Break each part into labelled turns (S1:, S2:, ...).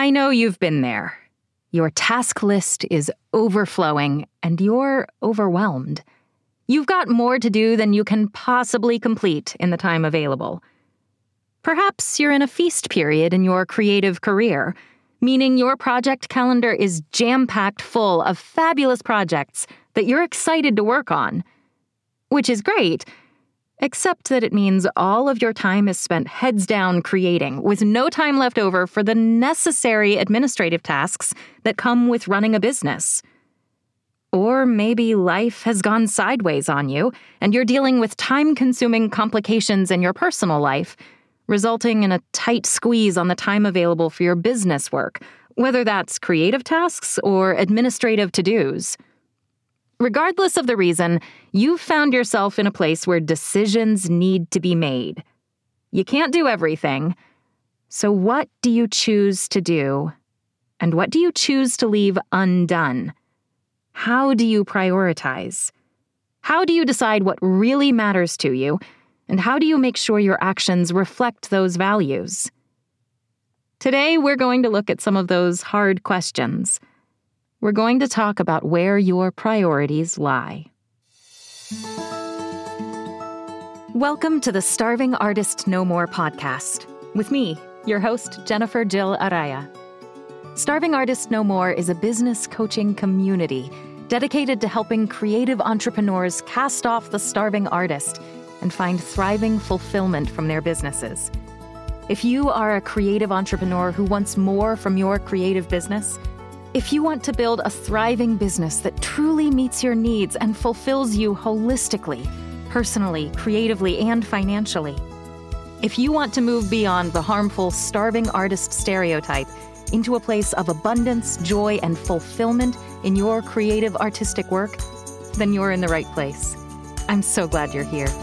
S1: I know you've been there. Your task list is overflowing and you're overwhelmed. You've got more to do than you can possibly complete in the time available. Perhaps you're in a feast period in your creative career, meaning your project calendar is jam-packed full of fabulous projects that you're excited to work on. Which is great, except that it means all of your time is spent heads down creating, with no time left over for the necessary administrative tasks that come with running a business. Or maybe life has gone sideways on you, and you're dealing with time-consuming complications in your personal life, resulting in a tight squeeze on the time available for your business work, whether that's creative tasks or administrative to-dos. Regardless of the reason, you've found yourself in a place where decisions need to be made. You can't do everything. So what do you choose to do? And what do you choose to leave undone? How do you prioritize? How do you decide what really matters to you? And how do you make sure your actions reflect those values? Today, we're going to look at some of those hard questions. We're going to talk about where your priorities lie. Welcome to the Starving Artist No More podcast, with me, your host, Jennifer Jill Araya. Starving Artist No More is a business coaching community dedicated to helping creative entrepreneurs cast off the starving artist and find thriving fulfillment from their businesses. If you are a creative entrepreneur who wants more from your creative business, if you want to build a thriving business that truly meets your needs and fulfills you holistically, personally, creatively, and financially, if you want to move beyond the harmful starving artist stereotype into a place of abundance, joy, and fulfillment in your creative artistic work, then you're in the right place. I'm so glad you're here.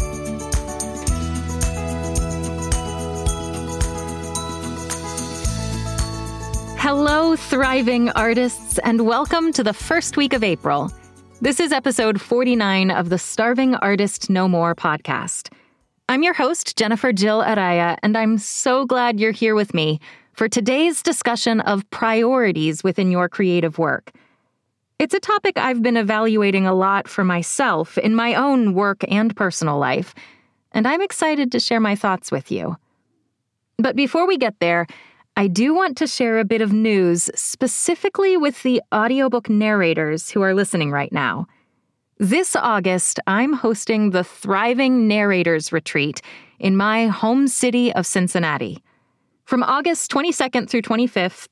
S1: Hello, thriving artists, and welcome to the first week of April. This is episode 49 of the Starving Artist No More podcast. I'm your host, Jennifer Jill Araya, and I'm so glad you're here with me for today's discussion of priorities within your creative work. It's a topic I've been evaluating a lot for myself in my own work and personal life, and I'm excited to share my thoughts with you. But before we get there, I do want to share a bit of news specifically with the audiobook narrators who are listening right now. This August, I'm hosting the Thriving Narrators Retreat in my home city of Cincinnati. From August 22nd through 25th,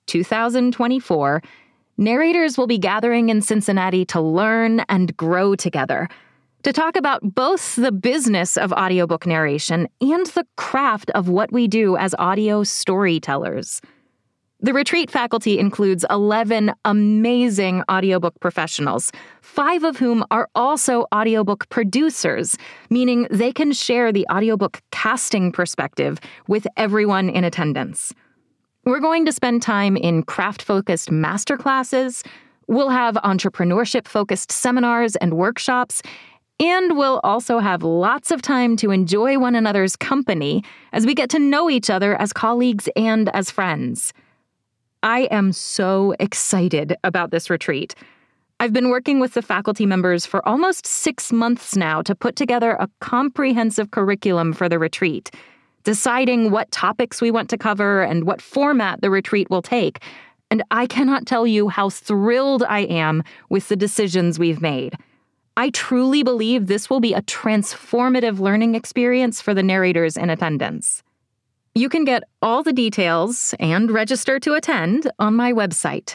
S1: 2024, narrators will be gathering in Cincinnati to learn and grow together, to talk about both the business of audiobook narration and the craft of what we do as audio storytellers. The retreat faculty includes 11 amazing audiobook professionals, 5 of whom are also audiobook producers, meaning they can share the audiobook casting perspective with everyone in attendance. We're going to spend time in craft-focused masterclasses, we'll have entrepreneurship-focused seminars and workshops, and we'll also have lots of time to enjoy one another's company as we get to know each other as colleagues and as friends. I am so excited about this retreat. I've been working with the faculty members for almost 6 months now to put together a comprehensive curriculum for the retreat, deciding what topics we want to cover and what format the retreat will take. And I cannot tell you how thrilled I am with the decisions we've made. I truly believe this will be a transformative learning experience for the narrators in attendance. You can get all the details and register to attend on my website,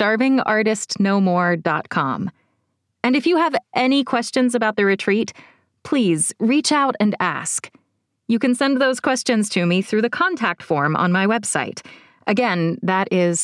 S1: starvingartistnomore.com. And if you have any questions about the retreat, please reach out and ask. You can send those questions to me through the contact form on my website. Again, that is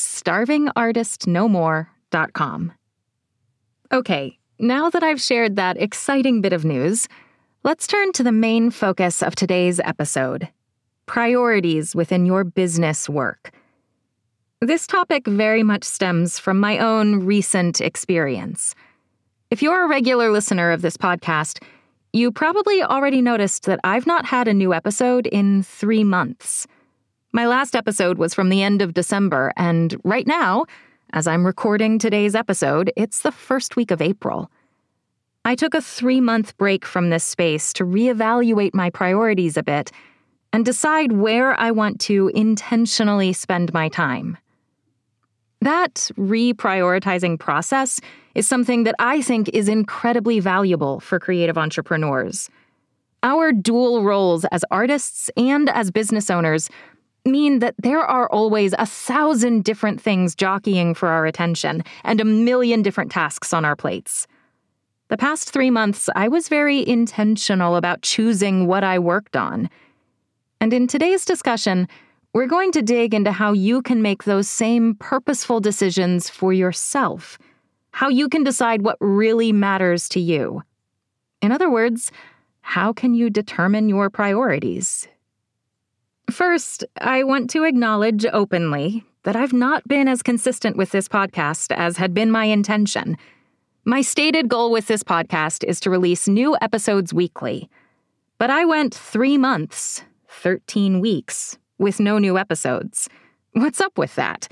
S1: starvingartistnomore.com. Okay. Now that I've shared that exciting bit of news, let's turn to the main focus of today's episode: priorities within your business work. This topic very much stems from my own recent experience. If you're a regular listener of this podcast, you probably already noticed that I've not had a new episode in 3 months. My last episode was from the end of December, and right now, as I'm recording today's episode, it's the first week of April. I took a 3-month break from this space to reevaluate my priorities a bit and decide where I want to intentionally spend my time. That reprioritizing process is something that I think is incredibly valuable for creative entrepreneurs. Our dual roles as artists and as business owners mean that there are always 1,000 different things jockeying for our attention and 1,000,000 different tasks on our plates. The past 3 months, I was very intentional about choosing what I worked on. And in today's discussion, we're going to dig into how you can make those same purposeful decisions for yourself, how you can decide what really matters to you. In other words, how can you determine your priorities? First, I want to acknowledge openly that I've not been as consistent with this podcast as had been my intention. My stated goal with this podcast is to release new episodes weekly. But I went 3 months, 13 weeks, with no new episodes. What's up with that?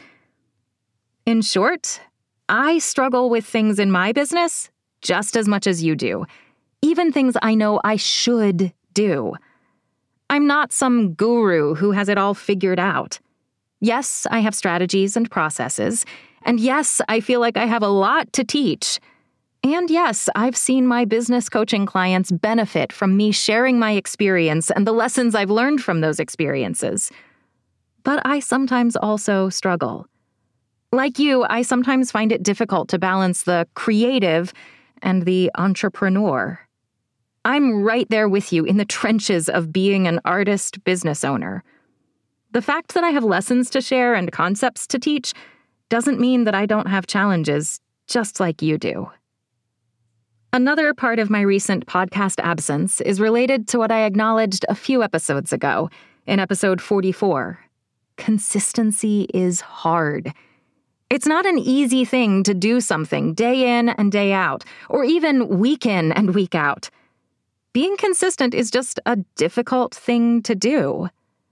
S1: In short, I struggle with things in my business just as much as you do, even things I know I should do. I'm not some guru who has it all figured out. Yes, I have strategies and processes, and yes, I feel like I have a lot to teach. And yes, I've seen my business coaching clients benefit from me sharing my experience and the lessons I've learned from those experiences. But I sometimes also struggle. Like you, I sometimes find it difficult to balance the creative and the entrepreneur. I'm right there with you in the trenches of being an artist business owner. The fact that I have lessons to share and concepts to teach doesn't mean that I don't have challenges, just like you do. Another part of my recent podcast absence is related to what I acknowledged a few episodes ago, in episode 44. Consistency is hard. It's not an easy thing to do something day in and day out, or even week in and week out. Being consistent is just a difficult thing to do.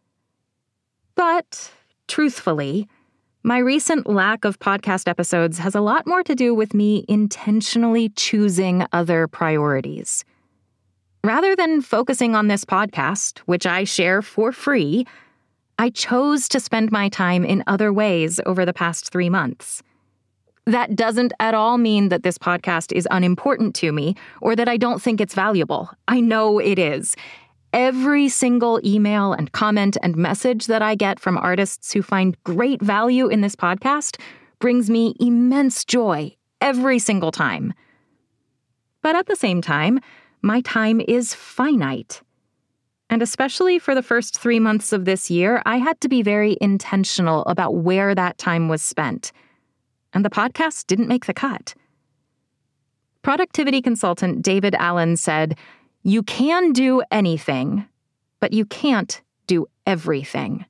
S1: But, truthfully, my recent lack of podcast episodes has a lot more to do with me intentionally choosing other priorities. Rather than focusing on this podcast, which I share for free, I chose to spend my time in other ways over the past 3 months. That doesn't at all mean that this podcast is unimportant to me or that I don't think it's valuable. I know it is. Every single email and comment and message that I get from artists who find great value in this podcast brings me immense joy every single time. But at the same time, my time is finite. And especially for the first 3 months of this year, I had to be very intentional about where that time was spent. And the podcast didn't make the cut. Productivity consultant David Allen said, "You can do anything, but you can't do everything."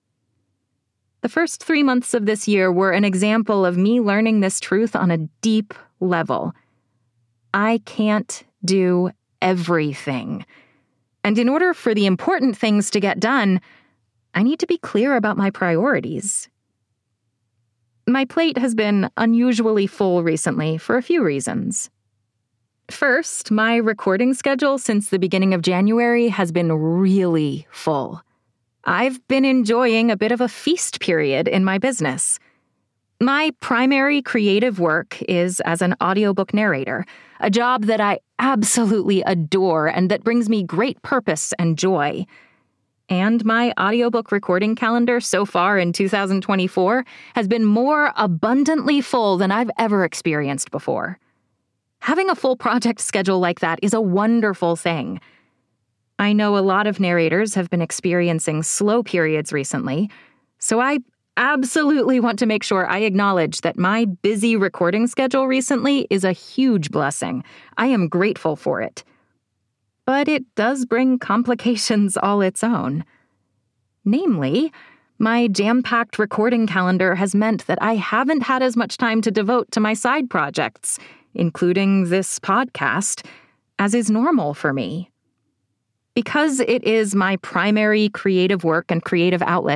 S1: The first 3 months of this year were an example of me learning this truth on a deep level. I can't do everything. And in order for the important things to get done, I need to be clear about my priorities. My plate has been unusually full recently for a few reasons. First, my recording schedule since the beginning of January has been really full. I've been enjoying a bit of a feast period in my business. My primary creative work is as an audiobook narrator, a job that I absolutely adore and that brings me great purpose and joy. And my audiobook recording calendar so far in 2024 has been more abundantly full than I've ever experienced before. Having a full project schedule like that is a wonderful thing. I know a lot of narrators have been experiencing slow periods recently, so I absolutely want to make sure I acknowledge that my busy recording schedule recently is a huge blessing. I am grateful for it. But it does bring complications all its own. Namely, my jam-packed recording calendar has meant that I haven't had as much time to devote to my side projects, including this podcast, as is normal for me. Because it is my primary creative work and creative outlet,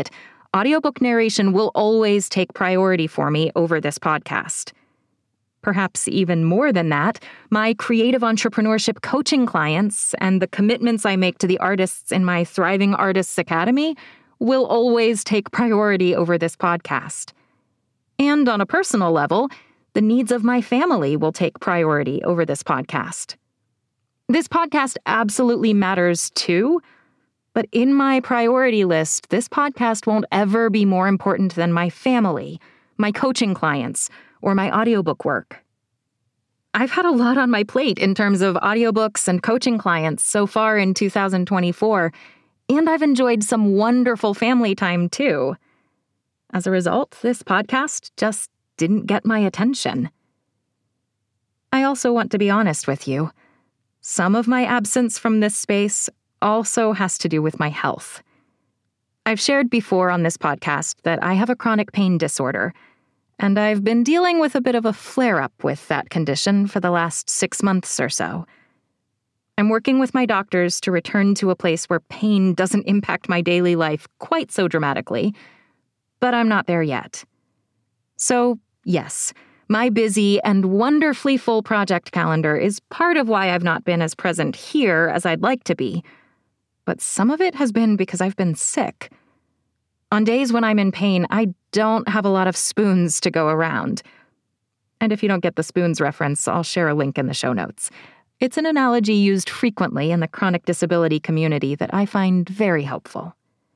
S1: audiobook narration will always take priority for me over this podcast. Perhaps even more than that, my creative entrepreneurship coaching clients and the commitments I make to the artists in my Thriving Artists Academy will always take priority over this podcast. And on a personal level, the needs of my family will take priority over this podcast. This podcast absolutely matters too, but in my priority list, this podcast won't ever be more important than my family, my coaching clients, or my audiobook work. I've had a lot on my plate in terms of audiobooks and coaching clients so far in 2024, and I've enjoyed some wonderful family time too. As a result, this podcast just didn't get my attention. I also want to be honest with you. Some of my absence from this space also has to do with my health. I've shared before on this podcast that I have a chronic pain disorder, and I've been dealing with a bit of a flare-up with that condition for the last 6 months or so. I'm working with my doctors to return to a place where pain doesn't impact my daily life quite so dramatically, but I'm not there yet. So, yes, my busy and wonderfully full project calendar is part of why I've not been as present here as I'd like to be, but some of it has been because I've been sick. On days when I'm in pain, I don't have a lot of spoons to go around. And if you don't get the spoons reference, I'll share a link in the show notes. It's an analogy used frequently in the chronic disability community that I find very helpful.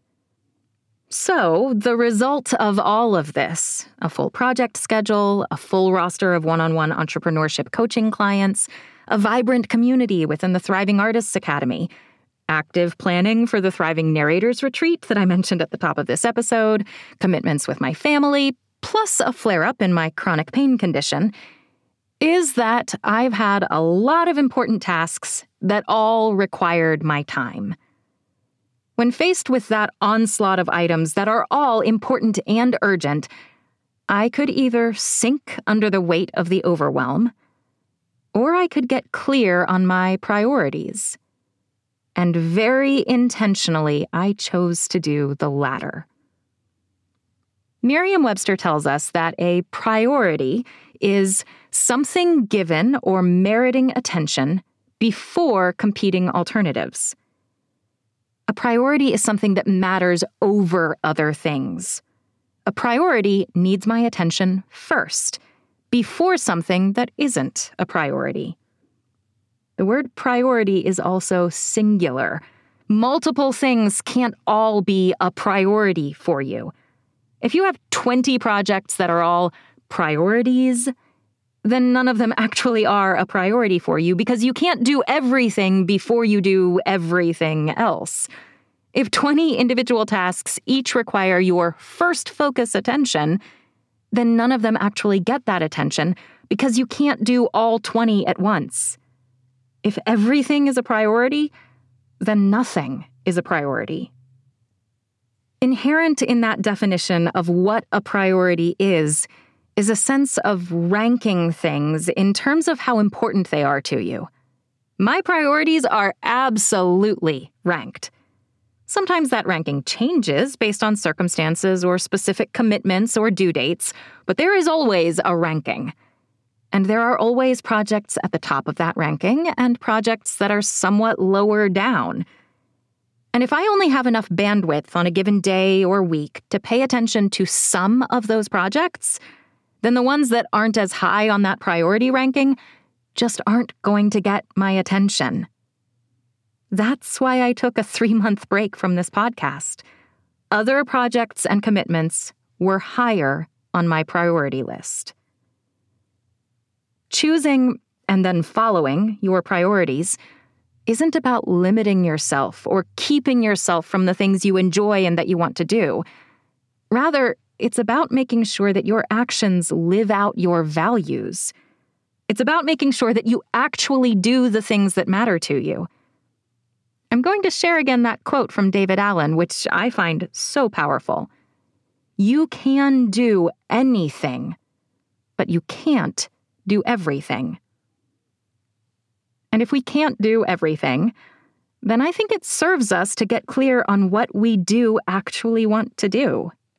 S1: So, the result of all of this, a full project schedule, a full roster of one-on-one entrepreneurship coaching clients, a vibrant community within the Thriving Artists Academy, active planning for the Thriving Narrators Retreat that I mentioned at the top of this episode, commitments with my family, plus a flare-up in my chronic pain condition, is that I've had a lot of important tasks that all required my time. When faced with that onslaught of items that are all important and urgent, I could either sink under the weight of the overwhelm, or I could get clear on my priorities. And very intentionally, I chose to do the latter. Merriam-Webster tells us that a priority is something given or meriting attention before competing alternatives. A priority is something that matters over other things. A priority needs my attention first, before something that isn't a priority. The word priority is also singular. Multiple things can't all be a priority for you. If you have 20 projects that are all priorities, then none of them actually are a priority for you because you can't do everything before you do everything else. If 20 individual tasks each require your first focus attention, then none of them actually get that attention because you can't do all 20 at once. If everything is a priority, then nothing is a priority. Inherent in that definition of what a priority is a sense of ranking things in terms of how important they are to you. My priorities are absolutely ranked. Sometimes that ranking changes based on circumstances or specific commitments or due dates, but there is always a ranking. And there are always projects at the top of that ranking and projects that are somewhat lower down. And if I only have enough bandwidth on a given day or week to pay attention to some of those projects, then the ones that aren't as high on that priority ranking just aren't going to get my attention. That's why I took a 3-month break from this podcast. Other projects and commitments were higher on my priority list. Choosing and then following your priorities isn't about limiting yourself or keeping yourself from the things you enjoy and that you want to do. Rather, it's about making sure that your actions live out your values. It's about making sure that you actually do the things that matter to you. I'm going to share again that quote from David Allen, which I find so powerful. You can do anything, but you can't do everything. And if we can't do everything, then I think it serves us to get clear on what we do actually want to do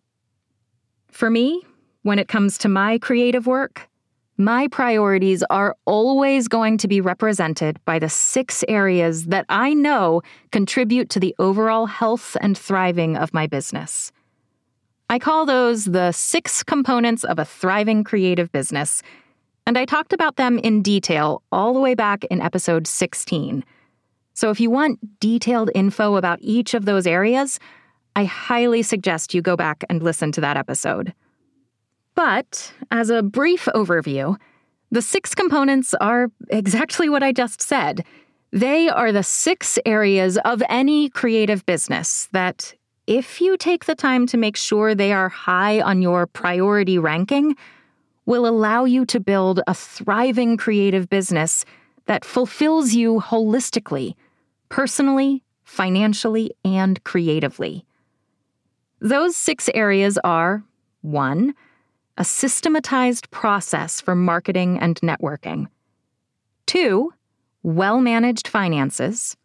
S1: For me, when it comes to my creative work, my priorities are always going to be represented by the 6 areas that I know contribute to the overall health and thriving of my business. I call those the 6 components of a thriving creative business, and I talked about them in detail all the way back in episode 16. So if you want detailed info about each of those areas, I highly suggest you go back and listen to that episode. But as a brief overview, the 6 components are exactly what I just said. They are the 6 areas of any creative business that, if you take the time to make sure they are high on your priority ranking, will allow you to build a thriving creative business that fulfills you holistically, personally, financially, and creatively. Those 6 areas are 1. A systematized process for marketing and networking. 2. Well-managed finances.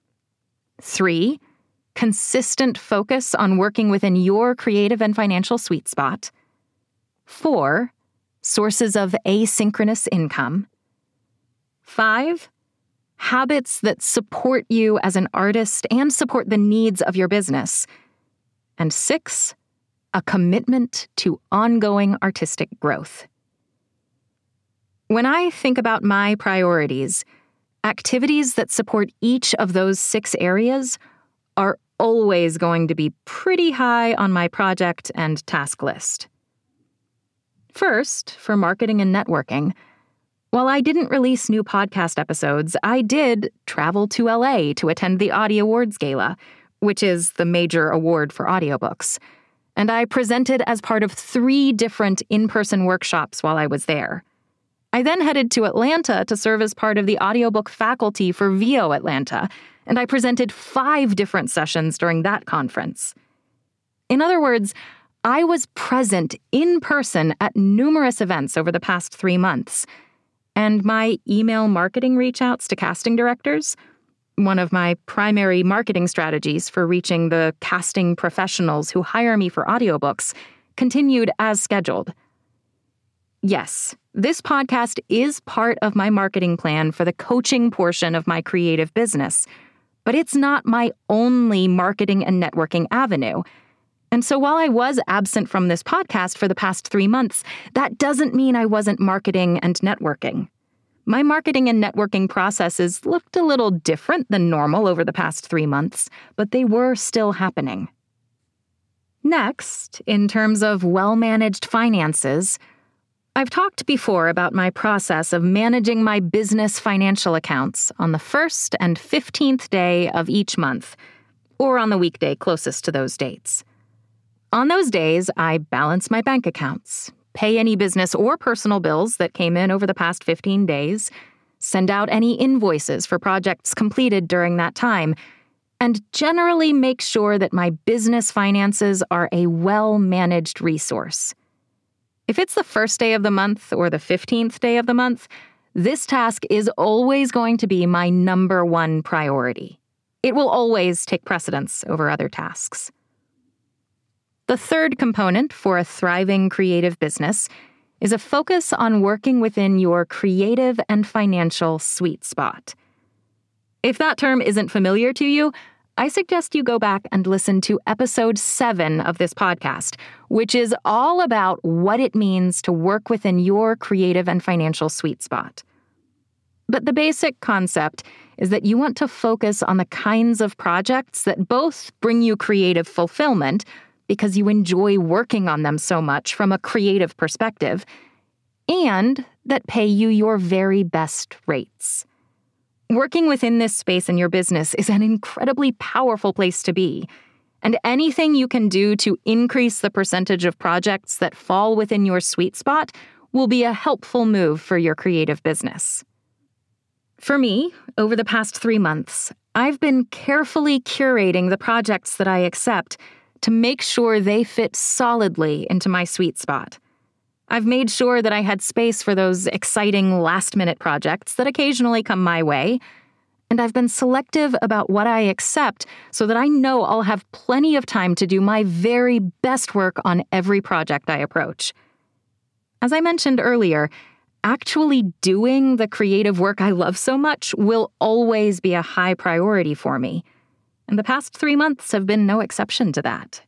S1: 3. Consistent focus on working within your creative and financial sweet spot. 4. Sources of asynchronous income. 5. Habits that support you as an artist and support the needs of your business. And 6. A commitment to ongoing artistic growth. When I think about my priorities, activities that support each of those 6 areas are always going to be pretty high on my project and task list. First, for marketing and networking, while I didn't release new podcast episodes, I did travel to LA to attend the Audie Awards Gala, which is the major award for audiobooks. And I presented as part of 3 different in-person workshops while I was there. I then headed to Atlanta to serve as part of the audiobook faculty for VO Atlanta, and I presented 5 different sessions during that conference. In other words, I was present in person at numerous events over the past 3 months, and my email marketing reach-outs to casting directors, one of my primary marketing strategies for reaching the casting professionals who hire me for audiobooks, continued as scheduled. Yes, this podcast is part of my marketing plan for the coaching portion of my creative business, but it's not my only marketing and networking avenue. And so while I was absent from this podcast for the past 3 months, that doesn't mean I wasn't marketing and networking. My marketing and networking processes looked a little different than normal over the past 3 months, but they were still happening. Next, in terms of well-managed finances, I've talked before about my process of managing my business financial accounts on the 1st and 15th day of each month, or on the weekday closest to those dates. On those days, I balance my bank accounts, pay any business or personal bills that came in over the past 15 days, send out any invoices for projects completed during that time, and generally make sure that my business finances are a well-managed resource. If it's the 1st day of the month or the 15th day of the month, this task is always going to be my number 1 priority. It will always take precedence over other tasks. The 3rd component for a thriving creative business is a focus on working within your creative and financial sweet spot. If that term isn't familiar to you, I suggest you go back and listen to episode 7 of this podcast, which is all about what it means to work within your creative and financial sweet spot. But the basic concept is that you want to focus on the kinds of projects that both bring you creative fulfillment, because you enjoy working on them so much from a creative perspective, and that pay you your very best rates. Working within this space in your business is an incredibly powerful place to be, and anything you can do to increase the percentage of projects that fall within your sweet spot will be a helpful move for your creative business. For me, over the past 3 months, I've been carefully curating the projects that I accept to make sure they fit solidly into my sweet spot. I've made sure that I had space for those exciting last-minute projects that occasionally come my way, And I've been selective about what I accept so that I know I'll have plenty of time to do my very best work on every project I approach. As I mentioned earlier, actually doing the creative work I love so much will always be a high priority for me. And the past 3 months have been no exception to that.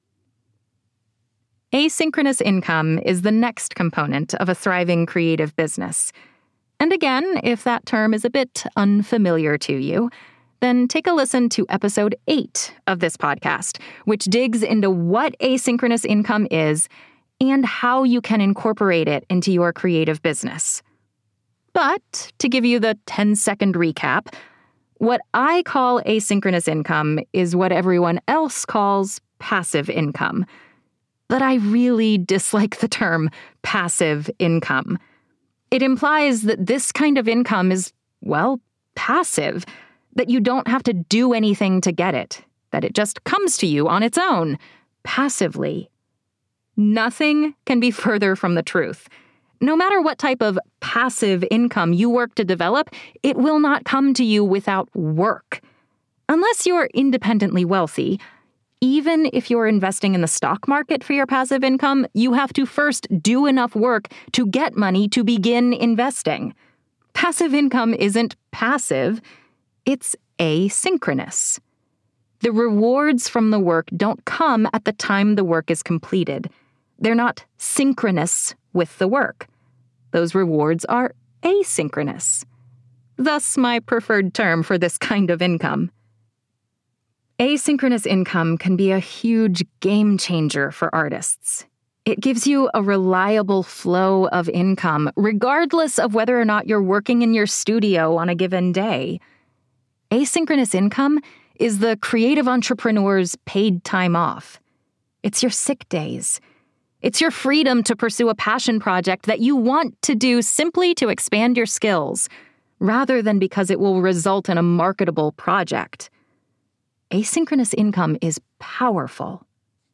S1: Asynchronous income is the next component of a thriving creative business. And again, if that term is a bit unfamiliar to you, then take a listen to episode 8 of this podcast, which digs into what asynchronous income is and how you can incorporate it into your creative business. But to give you the 10-second recap, what I call asynchronous income is what everyone else calls passive income. But I really dislike the term passive income. It implies that this kind of income is, well, passive, that you don't have to do anything to get it, that it just comes to you on its own, passively. Nothing can be further from the truth. No matter what type of passive income you work to develop, it will not come to you without work. Unless you're independently wealthy, even if you're investing in the stock market for your passive income, you have to first do enough work to get money to begin investing. Passive income isn't passive, it's asynchronous. The rewards from the work don't come at the time the work is completed. They're not synchronous with the work. Those rewards are asynchronous. Thus, my preferred term for this kind of income. Asynchronous income can be a huge game changer for artists. It gives you a reliable flow of income, regardless of whether or not you're working in your studio on a given day. Asynchronous income is the creative entrepreneur's paid time off. It's your sick days. It's your freedom to pursue a passion project that you want to do simply to expand your skills, rather than because it will result in a marketable project. Asynchronous income is powerful.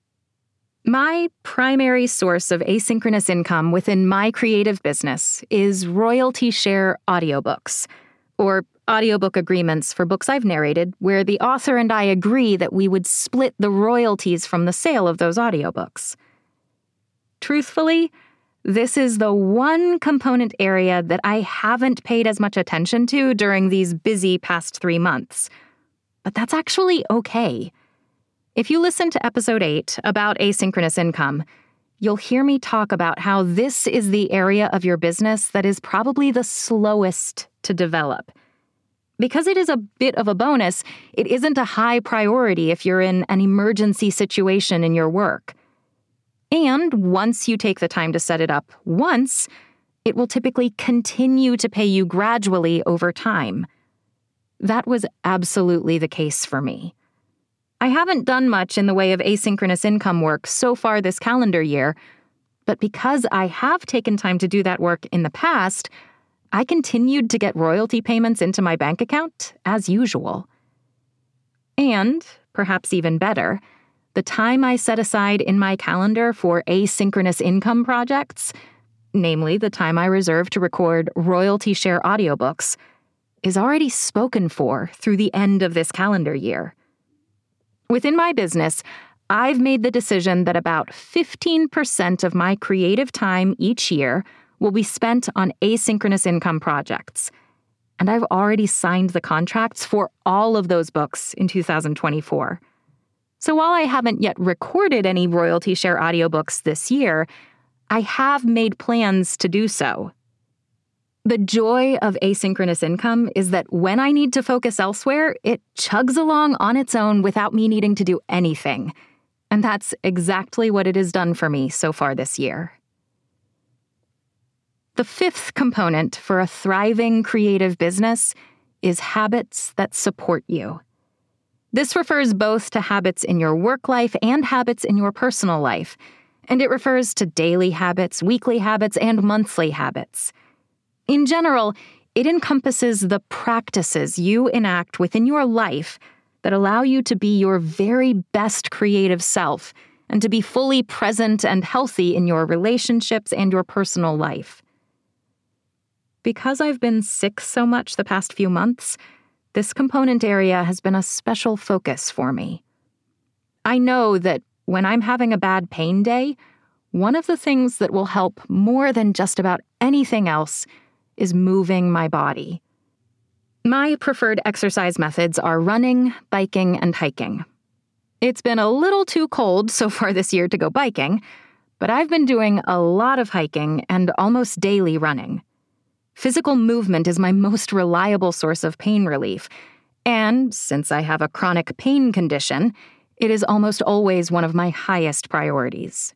S1: My primary source of asynchronous income within my creative business is royalty share audiobooks, or audiobook agreements for books I've narrated where the author and I agree that we would split the royalties from the sale of those audiobooks. Truthfully, this is the one component area that I haven't paid as much attention to during these busy past 3 months. But that's actually okay. If you listen to episode 8 about asynchronous income, you'll hear me talk about how this is the area of your business that is probably the slowest to develop. Because it is a bit of a bonus, it isn't a high priority if you're in an emergency situation in your work. And once you take the time to set it up once, it will typically continue to pay you gradually over time. That was absolutely the case for me. I haven't done much in the way of asynchronous income work so far this calendar year, but because I have taken time to do that work in the past, I continued to get royalty payments into my bank account as usual. And, perhaps even better, the time I set aside in my calendar for asynchronous income projects, namely the time I reserve to record royalty share audiobooks, is already spoken for through the end of this calendar year. Within my business, I've made the decision that about 15% of my creative time each year will be spent on asynchronous income projects. And I've already signed the contracts for all of those books in 2024. So while I haven't yet recorded any royalty share audiobooks this year, I have made plans to do so. The joy of asynchronous income is that when I need to focus elsewhere, it chugs along on its own without me needing to do anything. And that's exactly what it has done for me so far this year. The fifth component for a thriving creative business is habits that support you. This refers both to habits in your work life and habits in your personal life, and it refers to daily habits, weekly habits, and monthly habits. In general, it encompasses the practices you enact within your life that allow you to be your very best creative self and to be fully present and healthy in your relationships and your personal life. Because I've been sick so much the past few months, this component area has been a special focus for me. I know that when I'm having a bad pain day, one of the things that will help more than just about anything else is moving my body. My preferred exercise methods are running, biking, and hiking. It's been a little too cold so far this year to go biking, but I've been doing a lot of hiking and almost daily running. Physical movement is my most reliable source of pain relief, and since I have a chronic pain condition, it is almost always one of my highest priorities.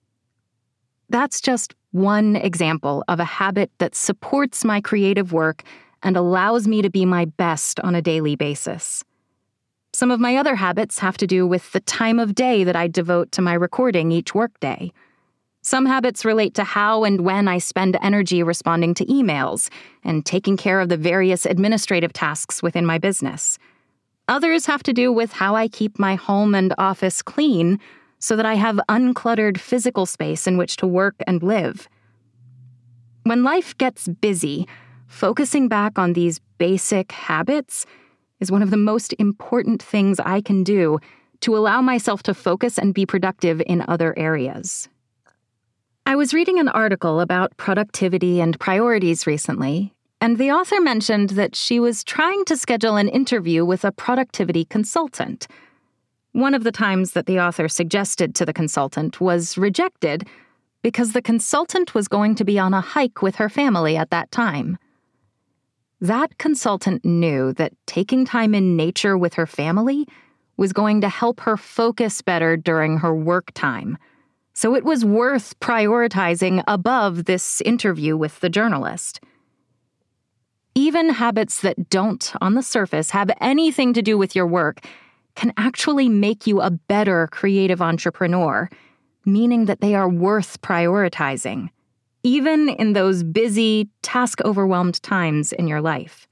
S1: That's just one example of a habit that supports my creative work and allows me to be my best on a daily basis. Some of my other habits have to do with the time of day that I devote to my recording each workday. Some habits relate to how and when I spend energy responding to emails and taking care of the various administrative tasks within my business. Others have to do with how I keep my home and office clean so that I have uncluttered physical space in which to work and live. When life gets busy, focusing back on these basic habits is one of the most important things I can do to allow myself to focus and be productive in other areas. I was reading an article about productivity and priorities recently, and the author mentioned that she was trying to schedule an interview with a productivity consultant. One of the times that the author suggested to the consultant was rejected because the consultant was going to be on a hike with her family at that time. That consultant knew that taking time in nature with her family was going to help her focus better during her work time. So it was worth prioritizing above this interview with the journalist. Even habits that don't, on the surface, have anything to do with your work can actually make you a better creative entrepreneur, meaning that they are worth prioritizing, even in those busy, task-overwhelmed times in your life.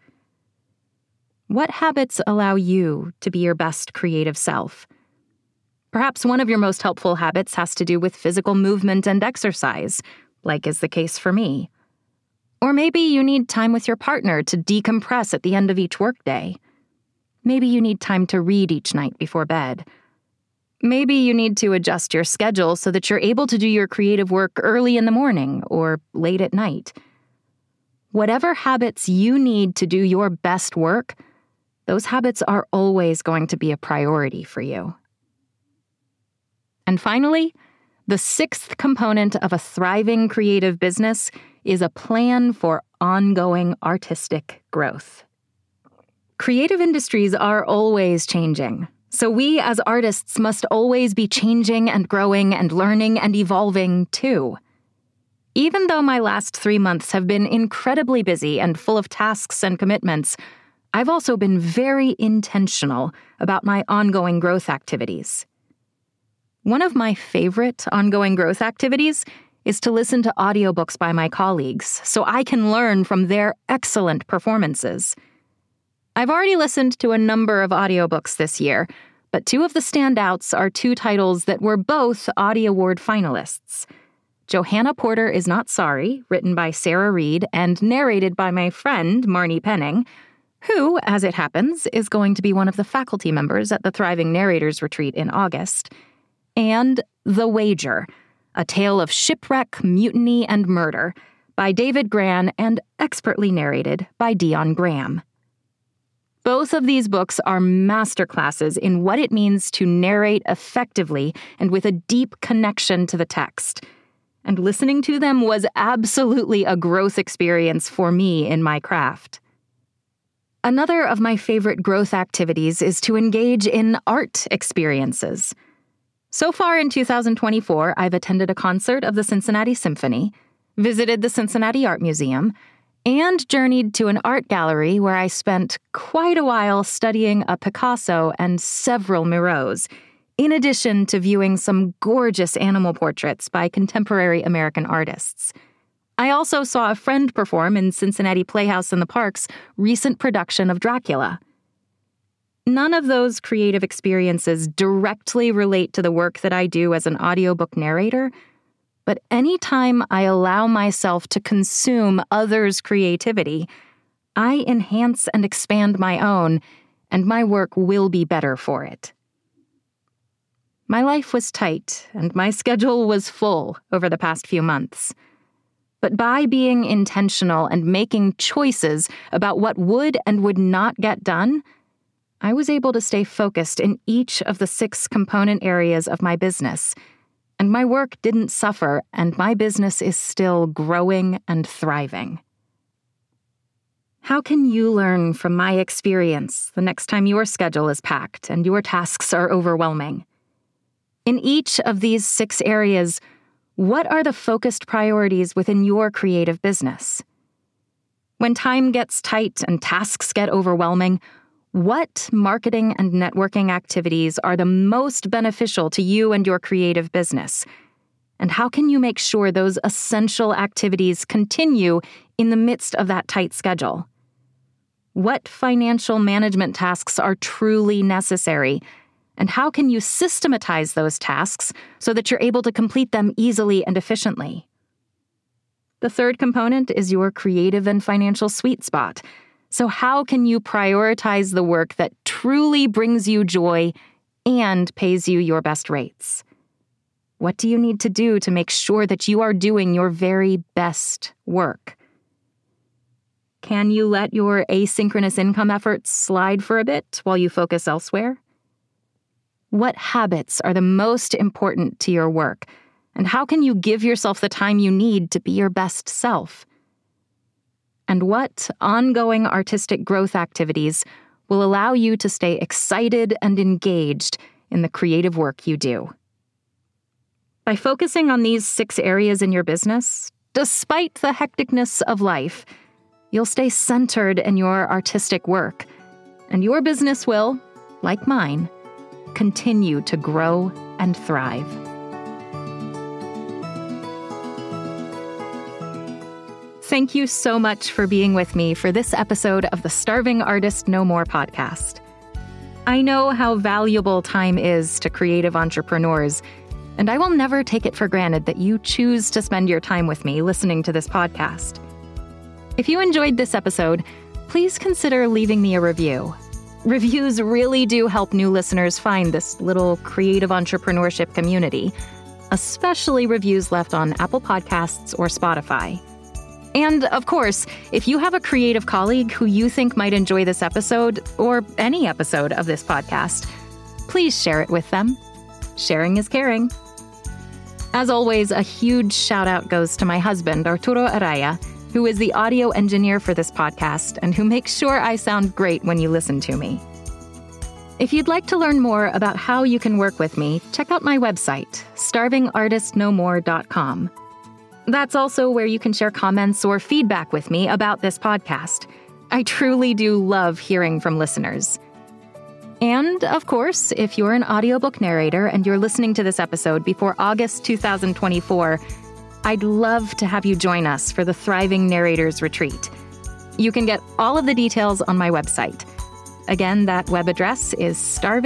S1: What habits allow you to be your best creative self? Perhaps one of your most helpful habits has to do with physical movement and exercise, like is the case for me. Or maybe you need time with your partner to decompress at the end of each workday. Maybe you need time to read each night before bed. Maybe you need to adjust your schedule so that you're able to do your creative work early in the morning or late at night. Whatever habits you need to do your best work, those habits are always going to be a priority for you. And finally, the sixth component of a thriving creative business is a plan for ongoing artistic growth. Creative industries are always changing, so we as artists must always be changing and growing and learning and evolving too. Even though my last 3 months have been incredibly busy and full of tasks and commitments, I've also been very intentional about my ongoing growth activities. One of my favorite ongoing growth activities is to listen to audiobooks by my colleagues so I can learn from their excellent performances. I've already listened to a number of audiobooks this year, but two of the standouts are two titles that were both Audie Award finalists. Johanna Porter Is Not Sorry, written by Sarah Reed and narrated by my friend Marnie Penning, who, as it happens, is going to be one of the faculty members at the Thriving Narrators Retreat in August, and The Wager, a tale of shipwreck, mutiny, and murder by David Grann and expertly narrated by Dion Graham. Both of these books are masterclasses in what it means to narrate effectively and with a deep connection to the text. And listening to them was absolutely a growth experience for me in my craft. Another of my favorite growth activities is to engage in art experiences. So far in 2024, I've attended a concert of the Cincinnati Symphony, visited the Cincinnati Art Museum, and journeyed to an art gallery where I spent quite a while studying a Picasso and several Mirots, in addition to viewing some gorgeous animal portraits by contemporary American artists. I also saw a friend perform in Cincinnati Playhouse in the Park's recent production of Dracula. None of those creative experiences directly relate to the work that I do as an audiobook narrator, but anytime I allow myself to consume others' creativity, I enhance and expand my own, and my work will be better for it. My life was tight, and my schedule was full over the past few months. But by being intentional and making choices about what would and would not get done, I was able to stay focused in each of the 6 component areas of my business, and my work didn't suffer, and my business is still growing and thriving. How can you learn from my experience the next time your schedule is packed and your tasks are overwhelming? In each of these 6 areas, what are the focused priorities within your creative business? When time gets tight and tasks get overwhelming, what marketing and networking activities are the most beneficial to you and your creative business? And how can you make sure those essential activities continue in the midst of that tight schedule? What financial management tasks are truly necessary? And how can you systematize those tasks so that you're able to complete them easily and efficiently? The third component is your creative and financial sweet spot. So how can you prioritize the work that truly brings you joy and pays you your best rates? What do you need to do to make sure that you are doing your very best work? Can you let your asynchronous income efforts slide for a bit while you focus elsewhere? What habits are the most important to your work, and how can you give yourself the time you need to be your best self? And what ongoing artistic growth activities will allow you to stay excited and engaged in the creative work you do? By focusing on these 6 areas in your business, despite the hecticness of life, you'll stay centered in your artistic work, and your business will, like mine, continue to grow and thrive. Thank you so much for being with me for this episode of the Starving Artist No More podcast. I know how valuable time is to creative entrepreneurs, and I will never take it for granted that you choose to spend your time with me listening to this podcast. If you enjoyed this episode, please consider leaving me a review. Reviews really do help new listeners find this little creative entrepreneurship community, especially reviews left on Apple Podcasts or Spotify. And, of course, if you have a creative colleague who you think might enjoy this episode, or any episode of this podcast, please share it with them. Sharing is caring. As always, a huge shout-out goes to my husband, Arturo Araya, who is the audio engineer for this podcast and who makes sure I sound great when you listen to me. If you'd like to learn more about how you can work with me, check out my website, starvingartistnomore.com. That's also where you can share comments or feedback with me about this podcast. I truly do love hearing from listeners. And, of course, if you're an audiobook narrator and you're listening to this episode before August 2024, I'd love to have you join us for the Thriving Narrators Retreat. You can get all of the details on my website. Again, that web address is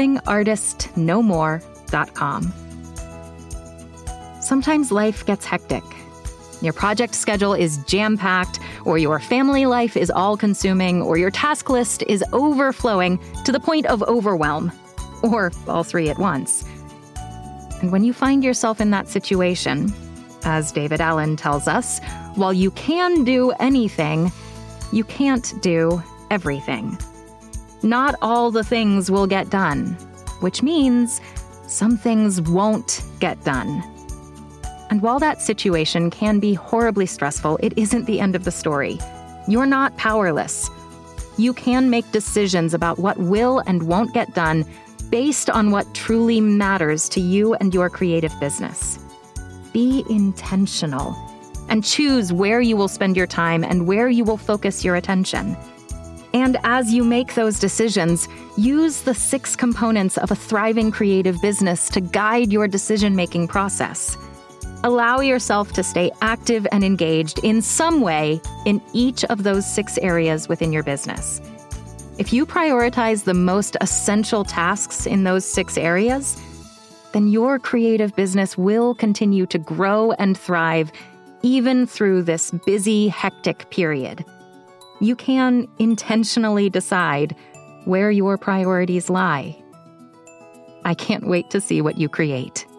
S1: starvingartistnomore.com. Sometimes life gets hectic. Your project schedule is jam-packed, or your family life is all-consuming, or your task list is overflowing to the point of overwhelm, or all 3 at once. And when you find yourself in that situation, as David Allen tells us, while you can do anything, you can't do everything. Not all the things will get done, which means some things won't get done. And while that situation can be horribly stressful, it isn't the end of the story. You're not powerless. You can make decisions about what will and won't get done based on what truly matters to you and your creative business. Be intentional and choose where you will spend your time and where you will focus your attention. And as you make those decisions, use the 6 components of a thriving creative business to guide your decision-making process. Allow yourself to stay active and engaged in some way in each of those 6 areas within your business. If you prioritize the most essential tasks in those 6 areas, then your creative business will continue to grow and thrive even through this busy, hectic period. you can intentionally decide where your priorities lie. I can't wait to see what you create.